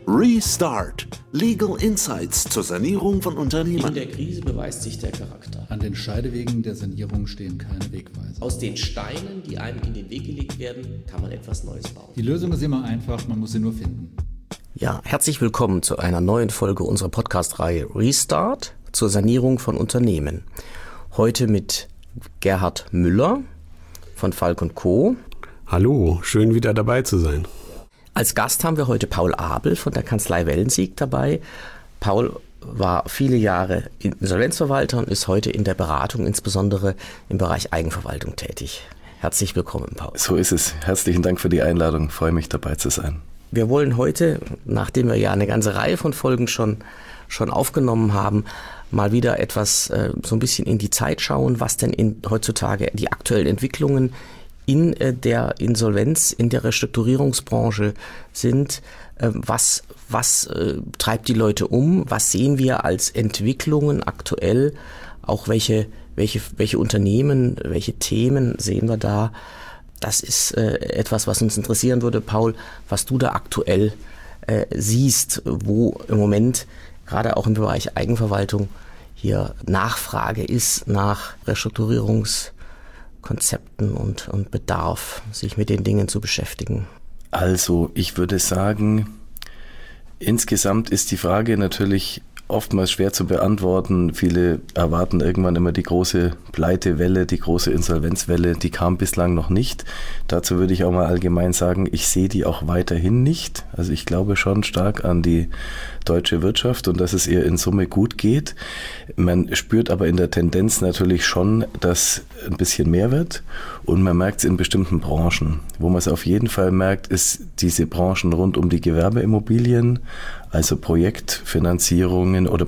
Restart. Legal Insights zur Sanierung von Unternehmen. In der Krise beweist sich der Charakter. An den Scheidewegen der Sanierung stehen keine Wegweiser. Aus den Steinen, die einem in den Weg gelegt werden, kann man etwas Neues bauen. Die Lösung ist immer einfach, man muss sie nur finden. Ja, herzlich willkommen zu einer neuen Folge unserer Podcast-Reihe Restart zur Sanierung von Unternehmen. Heute mit Gerhard Müller von Falk & Co. Hallo, schön wieder dabei zu sein. Als Gast haben wir heute Paul Abel von der Kanzlei Wellensiek dabei. Paul war viele Jahre Insolvenzverwalter und ist heute in der Beratung, insbesondere im Bereich Eigenverwaltung tätig. Herzlich willkommen, Paul. So ist es. Herzlichen Dank für die Einladung. Ich freue mich, dabei zu sein. Wir wollen heute, nachdem wir ja eine ganze Reihe von Folgen schon aufgenommen haben, mal wieder etwas so ein bisschen in die Zeit schauen, was denn heutzutage die aktuellen Entwicklungen in der Insolvenz, in der Restrukturierungsbranche sind. Was treibt die Leute um? Was sehen wir als Entwicklungen aktuell? Auch welche Unternehmen, welche Themen sehen wir da? Das ist etwas, was uns interessieren würde, Paul, was du da aktuell siehst, wo im Moment gerade auch im Bereich Eigenverwaltung hier Nachfrage ist nach Restrukturierungskonzepten und Bedarf, sich mit den Dingen zu beschäftigen. Also, ich würde sagen, insgesamt ist die Frage natürlich oftmals schwer zu beantworten. Viele erwarten irgendwann immer die große Pleitewelle, die große Insolvenzwelle, die kam bislang noch nicht. Dazu würde ich auch mal allgemein sagen, ich sehe die auch weiterhin nicht. Also ich glaube schon stark an die deutsche Wirtschaft und dass es ihr in Summe gut geht. Man spürt aber in der Tendenz natürlich schon, dass ein bisschen mehr wird und man merkt es in bestimmten Branchen. Wo man es auf jeden Fall merkt, ist diese Branchen rund um die Gewerbeimmobilien, also Projektfinanzierungen oder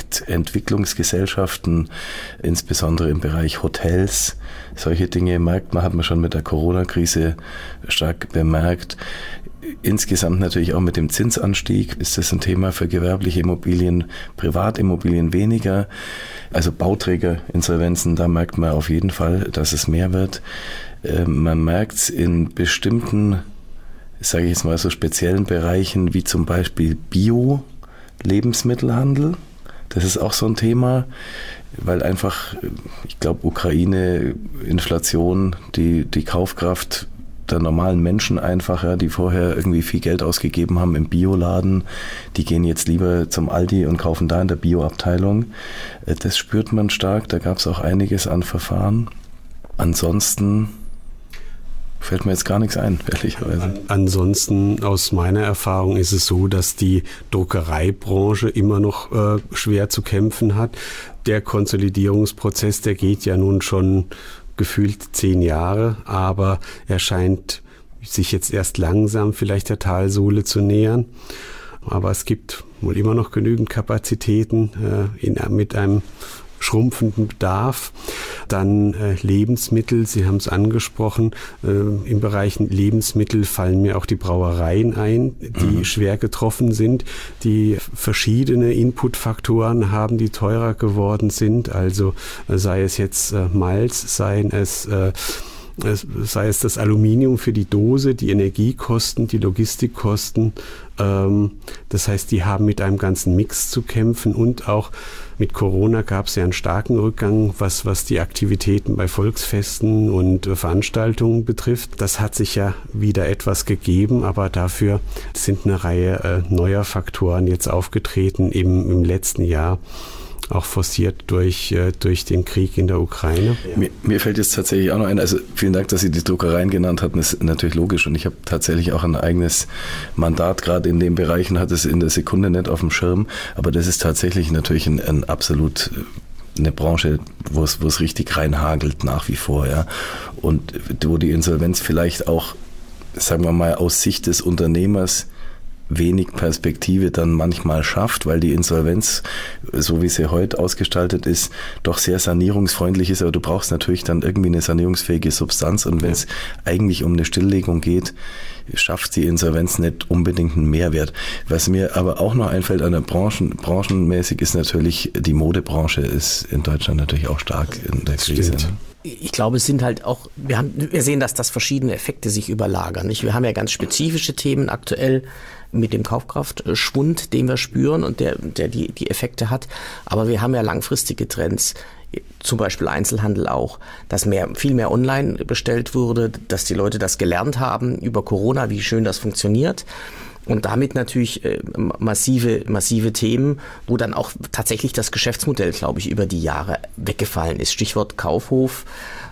Projektentwicklungsgesellschaften, insbesondere im Bereich Hotels. Solche Dinge hat man schon mit der Corona-Krise stark bemerkt. Insgesamt natürlich auch mit dem Zinsanstieg ist das ein Thema für gewerbliche Immobilien, Privatimmobilien weniger. Also Bauträgerinsolvenzen, da merkt man auf jeden Fall, dass es mehr wird. Man merkt es in bestimmten, sage ich jetzt mal so speziellen Bereichen, wie zum Beispiel Bio-Lebensmittelhandel. Das ist auch so ein Thema, weil einfach, ich glaube, Ukraine, Inflation, die Kaufkraft der normalen Menschen einfach, die vorher irgendwie viel Geld ausgegeben haben im Bioladen, die gehen jetzt lieber zum Aldi und kaufen da in der Bioabteilung. Das spürt man stark, da gab es auch einiges an Verfahren. Ansonsten fällt mir jetzt gar nichts ein, ehrlicherweise. Ansonsten, aus meiner Erfahrung ist es so, dass die Druckereibranche immer noch schwer zu kämpfen hat. Der Konsolidierungsprozess, der geht ja nun schon gefühlt 10 Jahre, aber er scheint sich jetzt erst langsam vielleicht der Talsohle zu nähern. Aber es gibt wohl immer noch genügend Kapazitäten mit einem schrumpfenden Bedarf. Dann Lebensmittel, Sie haben es angesprochen, im Bereich Lebensmittel fallen mir auch die Brauereien ein, die schwer getroffen sind, die verschiedene Inputfaktoren haben, die teurer geworden sind, also sei es jetzt Malz, sei es das Aluminium für die Dose, die Energiekosten, die Logistikkosten. Das heißt, die haben mit einem ganzen Mix zu kämpfen und auch mit Corona gab es ja einen starken Rückgang, was die Aktivitäten bei Volksfesten und Veranstaltungen betrifft. Das hat sich ja wieder etwas gegeben, aber dafür sind eine Reihe neuer Faktoren jetzt aufgetreten im letzten Jahr. Auch forciert durch den Krieg in der Ukraine. Mir fällt jetzt tatsächlich auch noch ein, also vielen Dank, dass Sie die Druckereien genannt hatten, ist natürlich logisch und ich habe tatsächlich auch ein eigenes Mandat gerade in den Bereichen, hatte es in der Sekunde nicht auf dem Schirm, aber das ist tatsächlich natürlich ein absolut eine Branche, wo es richtig reinhagelt nach wie vor, ja, und wo die Insolvenz vielleicht auch, sagen wir mal, aus Sicht des Unternehmers wenig Perspektive dann manchmal schafft, weil die Insolvenz, so wie sie heute ausgestaltet ist, doch sehr sanierungsfreundlich ist, aber du brauchst natürlich dann irgendwie eine sanierungsfähige Substanz und wenn es eigentlich um eine Stilllegung geht, schafft die Insolvenz nicht unbedingt einen Mehrwert. Was mir aber auch noch einfällt an der branchenmäßig ist natürlich, die Modebranche ist in Deutschland natürlich auch stark in der Krise. Stimmt. Ich glaube, es sind halt auch, wir sehen, dass das verschiedene Effekte sich überlagern. Nicht? Wir haben ja ganz spezifische Themen aktuell mit dem Kaufkraftschwund, den wir spüren und der die Effekte hat. Aber wir haben ja langfristige Trends, zum Beispiel Einzelhandel auch, dass viel mehr online bestellt wurde, dass die Leute das gelernt haben über Corona, wie schön das funktioniert. Und damit natürlich massive Themen, wo dann auch tatsächlich das Geschäftsmodell, glaube ich, über die Jahre weggefallen ist. Stichwort Kaufhof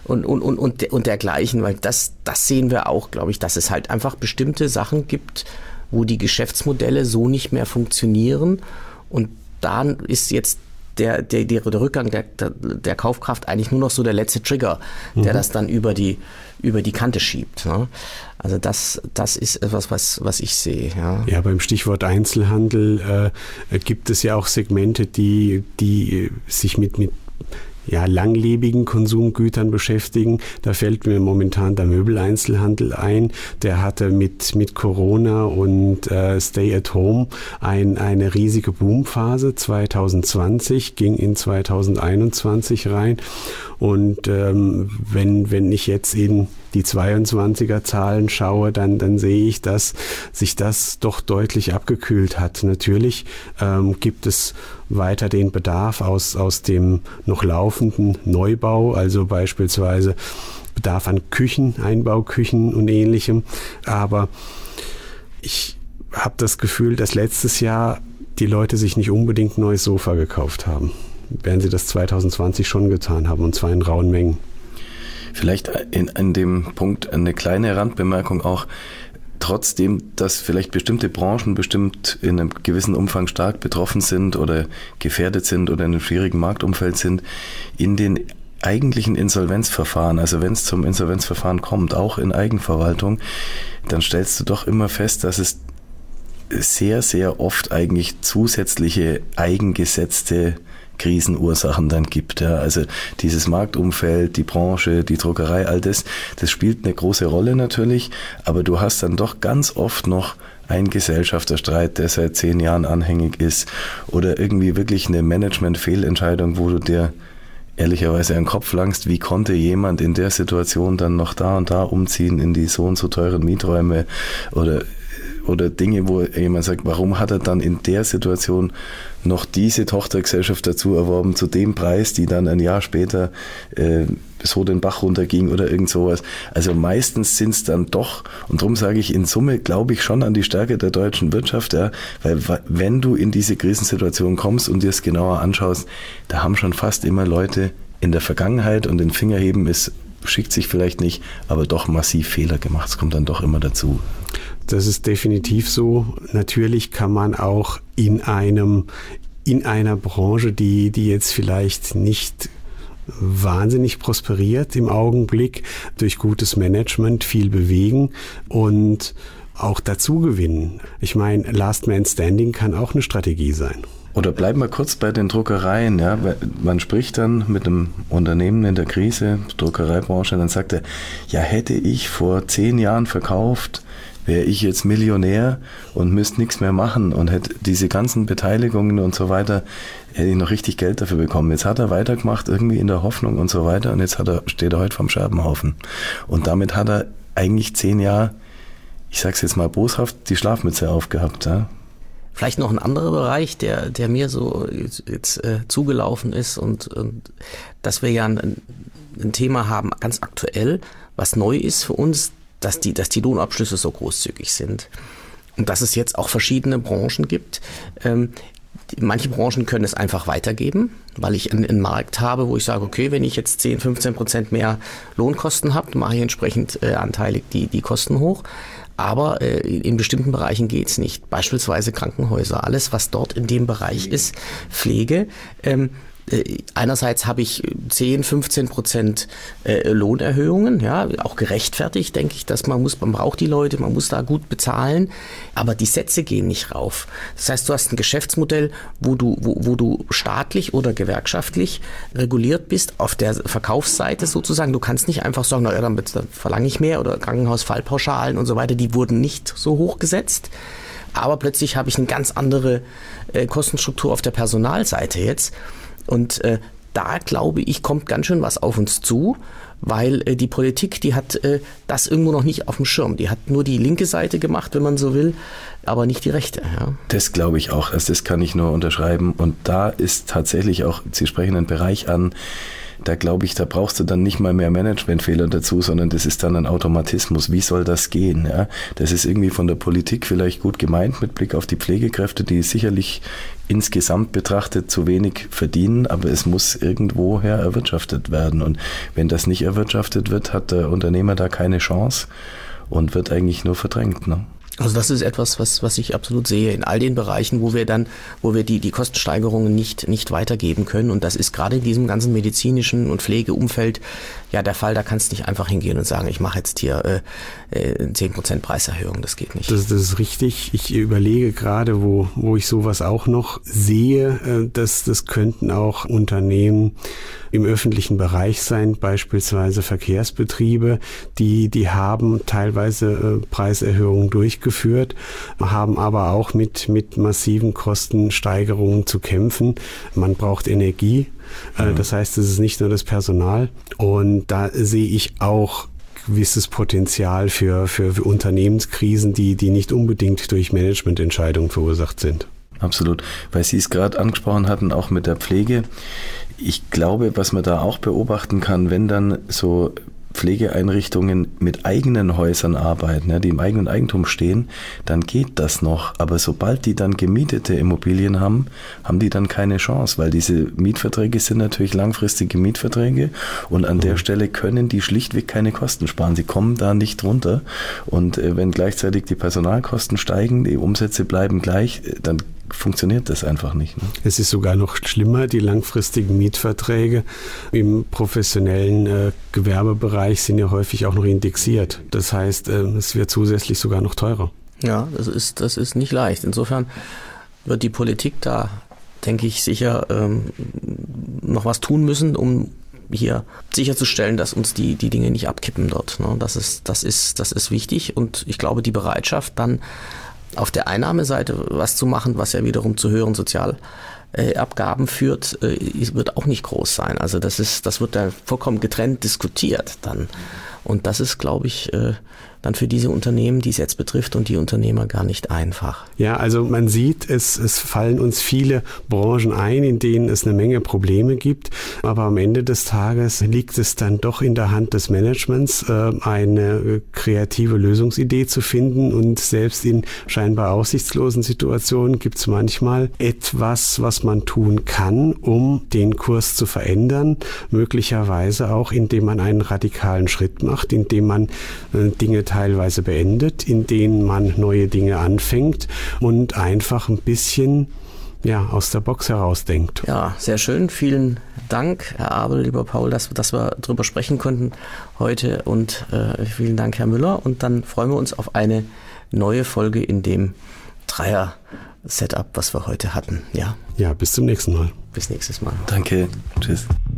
und dergleichen, weil das sehen wir auch, glaube ich, dass es halt einfach bestimmte Sachen gibt, wo die Geschäftsmodelle so nicht mehr funktionieren. Und dann ist jetzt der Rückgang der Kaufkraft eigentlich nur noch so der letzte Trigger, der das dann über die Kante schiebt. Ne? Also das ist etwas, was ich sehe. Ja, beim Stichwort Einzelhandel gibt es ja auch Segmente, die sich mit langlebigen Konsumgütern beschäftigen. Da fällt mir momentan der Möbeleinzelhandel ein. Der hatte mit Corona und Stay at Home eine riesige Boomphase 2020, ging in 2021 rein. Und wenn ich jetzt in die 22er Zahlen schaue, dann sehe ich, dass sich das doch deutlich abgekühlt hat. Natürlich gibt es weiter den Bedarf aus dem noch laufenden Neubau, also beispielsweise Bedarf an Küchen, Einbauküchen und Ähnlichem. Aber ich habe das Gefühl, dass letztes Jahr die Leute sich nicht unbedingt ein neues Sofa gekauft haben, während sie das 2020 schon getan haben, und zwar in rauen Mengen. Vielleicht an dem Punkt eine kleine Randbemerkung auch. Trotzdem, dass vielleicht bestimmte Branchen bestimmt in einem gewissen Umfang stark betroffen sind oder gefährdet sind oder in einem schwierigen Marktumfeld sind, in den eigentlichen Insolvenzverfahren, also wenn es zum Insolvenzverfahren kommt, auch in Eigenverwaltung, dann stellst du doch immer fest, dass es sehr, sehr oft eigentlich zusätzliche eigengesetzte Krisenursachen dann gibt. Ja. Also dieses Marktumfeld, die Branche, die Druckerei, all das spielt eine große Rolle natürlich, aber du hast dann doch ganz oft noch einen Gesellschafterstreit, der seit 10 Jahren anhängig ist, oder irgendwie wirklich eine Management-Fehlentscheidung, wo du dir ehrlicherweise an den Kopf langst, wie konnte jemand in der Situation dann noch da und da umziehen in die so und so teuren Mieträume oder Dinge, wo jemand sagt, warum hat er dann in der Situation noch diese Tochtergesellschaft dazu erworben, zu dem Preis, die dann ein Jahr später so den Bach runterging oder irgend sowas. Also meistens sind es dann doch, und darum sage ich, in Summe glaube ich schon an die Stärke der deutschen Wirtschaft, ja, weil wenn du in diese Krisensituation kommst und dir es genauer anschaust, da haben schon fast immer Leute in der Vergangenheit, und den Fingerheben schickt sich vielleicht nicht, aber doch massiv Fehler gemacht. Es kommt dann doch immer dazu. Das ist definitiv so. Natürlich kann man auch in einer Branche, die jetzt vielleicht nicht wahnsinnig prosperiert im Augenblick, durch gutes Management viel bewegen und auch dazu gewinnen. Ich meine, Last Man Standing kann auch eine Strategie sein. Oder bleiben wir kurz bei den Druckereien. Ja. Man spricht dann mit einem Unternehmen in der Krise, Druckereibranche, dann sagt er, ja, hätte ich vor 10 Jahren verkauft, wäre ich jetzt Millionär und müsste nichts mehr machen und hätte diese ganzen Beteiligungen und so weiter, hätte ich noch richtig Geld dafür bekommen. Jetzt hat er weitergemacht, irgendwie in der Hoffnung und so weiter, und jetzt steht er heute vorm Scherbenhaufen. Und damit hat er eigentlich 10 Jahre, ich sag's jetzt mal boshaft, die Schlafmütze aufgehabt. Ja. Vielleicht noch ein anderer Bereich, der mir so jetzt zugelaufen ist, und dass wir ja ein Thema haben, ganz aktuell, was neu ist für uns, dass die Lohnabschlüsse so großzügig sind. Und dass es jetzt auch verschiedene Branchen gibt. Manche Branchen können es einfach weitergeben, weil ich einen Markt habe, wo ich sage, okay, wenn ich jetzt 10-15% mehr Lohnkosten habe, dann mache ich entsprechend anteilig die Kosten hoch. Aber in bestimmten Bereichen geht's nicht. Beispielsweise Krankenhäuser. Alles, was dort in dem Bereich ist, Pflege. Einerseits habe ich 10-15% Lohnerhöhungen, ja, auch gerechtfertigt, denke ich, dass man braucht die Leute, man muss da gut bezahlen, aber die Sätze gehen nicht rauf. Das heißt, du hast ein Geschäftsmodell, wo du staatlich oder gewerkschaftlich reguliert bist, auf der Verkaufsseite sozusagen. Du kannst nicht einfach sagen, naja, dann verlange ich mehr, oder Krankenhausfallpauschalen und so weiter, die wurden nicht so hoch gesetzt. Aber plötzlich habe ich eine ganz andere Kostenstruktur auf der Personalseite jetzt. Und da glaube ich, kommt ganz schön was auf uns zu, weil die Politik, die hat das irgendwo noch nicht auf dem Schirm. Die hat nur die linke Seite gemacht, wenn man so will, aber nicht die rechte. Ja. Das glaube ich auch, das kann ich nur unterschreiben. Und da ist tatsächlich auch, Sie sprechen einen Bereich an, da glaube ich, da brauchst du dann nicht mal mehr Managementfehler dazu, sondern das ist dann ein Automatismus. Wie soll das gehen? Ja? Das ist irgendwie von der Politik vielleicht gut gemeint mit Blick auf die Pflegekräfte, die sicherlich insgesamt betrachtet zu wenig verdienen, aber es muss irgendwoher erwirtschaftet werden. Und wenn das nicht erwirtschaftet wird, hat der Unternehmer da keine Chance und wird eigentlich nur verdrängt. Ne? Also das ist etwas, was ich absolut sehe in all den Bereichen, wo wir die Kostensteigerungen nicht weitergeben können. Und das ist gerade in diesem ganzen medizinischen und Pflegeumfeld ja der Fall. Da kannst du nicht einfach hingehen und sagen, ich mache jetzt hier 10% Preiserhöhung. Das geht nicht. Das ist richtig. Ich überlege gerade, wo ich sowas auch noch sehe, dass das könnten auch Unternehmen im öffentlichen Bereich sein, beispielsweise Verkehrsbetriebe, die haben teilweise Preiserhöhungen durchgeführt, haben aber auch mit massiven Kostensteigerungen zu kämpfen. Man braucht Energie, das heißt, es ist nicht nur das Personal. Und da sehe ich auch gewisses Potenzial für Unternehmenskrisen, die nicht unbedingt durch Managemententscheidungen verursacht sind. Absolut, weil Sie es gerade angesprochen hatten, auch mit der Pflege. Ich glaube, was man da auch beobachten kann, wenn dann so Pflegeeinrichtungen mit eigenen Häusern arbeiten, die im eigenen Eigentum stehen, dann geht das noch. Aber sobald die dann gemietete Immobilien haben die dann keine Chance, weil diese Mietverträge sind natürlich langfristige Mietverträge und an der Stelle können die schlichtweg keine Kosten sparen. Sie kommen da nicht runter und wenn gleichzeitig die Personalkosten steigen, die Umsätze bleiben gleich, dann funktioniert das einfach nicht. Ne? Es ist sogar noch schlimmer, die langfristigen Mietverträge im professionellen Gewerbebereich sind ja häufig auch noch indexiert. Das heißt, es wird zusätzlich sogar noch teurer. Ja, das ist nicht leicht. Insofern wird die Politik da, denke ich, sicher noch was tun müssen, um hier sicherzustellen, dass uns die Dinge nicht abkippen dort. Ne? Das ist wichtig und ich glaube, die Bereitschaft dann auf der Einnahmeseite was zu machen, was ja wiederum zu höheren Sozialabgaben führt, wird auch nicht groß sein. Also das wird da vollkommen getrennt diskutiert dann. Und das ist, glaube ich, dann für diese Unternehmen, die es jetzt betrifft und die Unternehmer gar nicht einfach. Ja, also man sieht, es fallen uns viele Branchen ein, in denen es eine Menge Probleme gibt. Aber am Ende des Tages liegt es dann doch in der Hand des Managements, eine kreative Lösungsidee zu finden. Und selbst in scheinbar aussichtslosen Situationen gibt es manchmal etwas, was man tun kann, um den Kurs zu verändern. Möglicherweise auch, indem man einen radikalen Schritt macht, indem man Dinge teilweise beendet, in denen man neue Dinge anfängt und einfach ein bisschen aus der Box herausdenkt. Ja, sehr schön. Vielen Dank, Herr Abel, lieber Paul, dass wir drüber sprechen konnten heute und vielen Dank, Herr Müller. Und dann freuen wir uns auf eine neue Folge in dem Dreier-Setup, was wir heute hatten. Ja, bis zum nächsten Mal. Bis nächstes Mal. Danke. Tschüss.